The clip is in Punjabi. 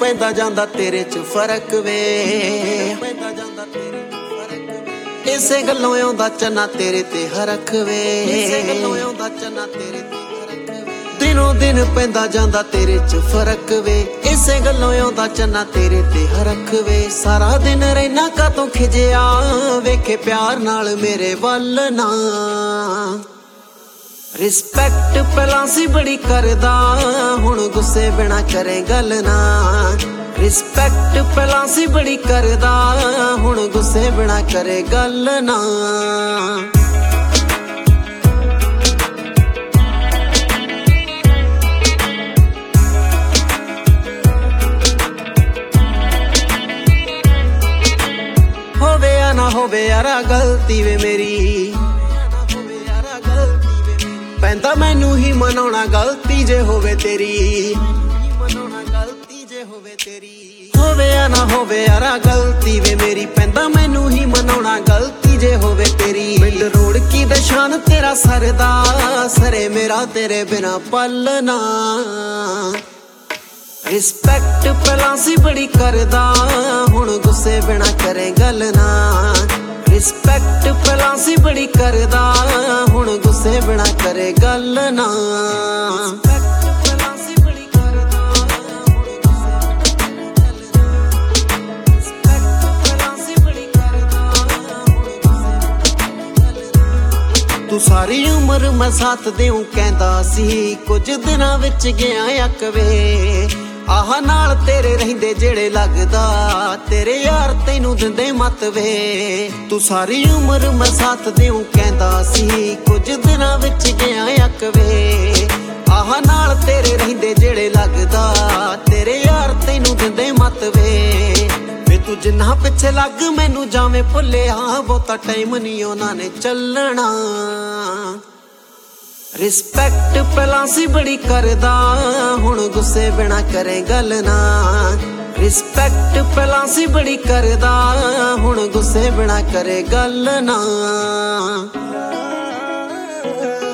ਪੈਂਦਾ ਜਾਂਦਾ ਤੇਰੇ ਚ ਫਰਕ ਵੇ। ਇਸੇ ਗੱਲੋਂ ਆਉਂਦਾ ਚੰਨਾ ਤੇਰੇ ਤੇ ਹਰਖ ਵੇ। ਦਿਨੋਂ ਦਿਨ ਪੈਂਦਾ ਜਾਂਦਾ ਤੇਰੇ ਚ ਫਰਕ ਵੇ। ਇਸੇ ਗੱਲੋਂ ਆਉਂਦਾ ਚੰਨਾ ਤੇਰੇ ਤੇ ਹਰਖ ਵੇ। ਸਾਰਾ ਦਿਨ ਰਹਿਣਾ ਕਾਤੋਂ ਖਿਜਿਆ ਵੇਖੇ ਪਿਆਰ ਨਾਲ ਮੇਰੇ ਵੱਲ ਨਾ। ਰਿਸਪੈਕਟ ਪਹਿਲਾਂ ਸੀ ਬੜੀ ਕਰਦਾ ਹੁਣ ਗੁੱਸੇ ਬਿਨਾ ਕਰੇ ਗੱਲ ਨਾ। ਰਿਸਪੈਕਟ ਪਹਿਲਾਂ ਸੀ ਬੜੀ ਕਰਦਾ ਹੁਣ ਗੁੱਸੇ ਬਿਨਾ ਕਰੇ ਗੱਲ ਨਾ। ਹੋਵੇ ਆ ਨਾ ਹੋਵੇ ਯਾਰਾ ਗਲਤੀ ਵੇ ਮੇਰੀ, ਪੈਂਦਾ ਮੈਨੂੰ ਹੀ ਮਨਾਉਣਾ ਗਲਤੀ ਜੇ ਹੋਵੇ ਤੇਰੀ। ਹੋਵੇ ਆ ਨਾ ਹੋਵੇ ਯਾਰਾ ਗਲਤੀ ਵੇ ਮੇਰੀ, ਪੈਂਦਾ ਮੈਨੂੰ ਹੀ ਮਨਾਉਣਾ ਗਲਤੀ ਜੇ ਹੋਵੇ ਤੇਰੀ। ਮਿੰਡ ਰੋੜ ਕੀ ਦਸ਼ਾਨ ਤੇਰਾ ਸਰਦਾ ਸਰੇ ਮੇਰਾ ਤੇਰੇ ਬਿਨਾ ਪਲ ਨਾ। ਰਿਸਪੈਕਟ ਪਹਿਲਾਂ ਸੀ ਬੜੀ ਕਰਦਾ ਹੁਣ ਗੁੱਸੇ ਬਿਨਾ ਕਰੇ ਗੱਲ ਨਾ। ਰਿਸਪੈਕਟ ਪਹਿਲਾਂ ਸੀ ਬੜੀ ਕਰਦਾ ਹੁਣ ਗੁੱਸੇ ਬਿਨਾ ਕਰੇ ਗੱਲ ਨਾ। ਤੂੰ ਸਾਰੀ ਉਮਰ ਮੈਂ ਸਾਥ ਦੇਉ ਕਹਿੰਦਾ ਸੀ, ਕੁਝ ਦਿਨਾਂ ਵਿੱਚ ਗਿਆ ਅੱਕ ਵੇ। ਆਹ ਨਾਲ ਤੇਰੇ ਰਹਿੰਦੇ ਜਿਹੜੇ ਲੱਗਦਾ ਤੇਰੇ ਯਾਰ ਤੈਨੂੰ ਦਿੰਦੇ ਮਤ ਵੇ। ਤੂੰ ਸਾਰੀ ਉਮਰ ਮੈਂ ਸਾਥ ਦੇਉ ਕਹਿੰਦਾ ਸੀ, ਕੁਝ ਦਿਨਾਂ ਵਿੱਚ ਗਿਆ ਅੱਕ ਵੇ। ਆਹ ਨਾਲ ਤੇਰੇ ਰਹਿੰਦੇ ਜਿਹੜੇ ਲੱਗਦਾ ਤੇਰੇ ਯਾਰ ਤੈਨੂੰ ਦਿੰਦੇ ਮਤ ਵੇ। ਵੇ ਤੂੰ ਜਿੰਨਾ ਪਿੱਛੇ ਲੱਗ ਮੈਨੂੰ ਜਾਵੇਂ ਭੁੱਲਿਆ ਬਹੁਤਾ ਟਾਈਮ ਨਹੀਂ ਉਹਨਾਂ ਨੇ ਚੱਲਣਾ। ਰਿਸਪੈਕਟ ਪਹਿਲਾਂ ਸੀ ਬੜੀ ਕਰਦਾ ਹੁਣ ਗੁੱਸੇ ਬਿਨਾ ਕਰੇ ਗੱਲ ਨਾ। ਰਿਸਪੈਕਟ ਪਹਿਲਾਂ ਸੀ ਬੜੀ ਕਰਦਾ ਹੁਣ ਗੁੱਸੇ ਬਿਨਾ ਕਰੇ ਗੱਲ ਨਾ।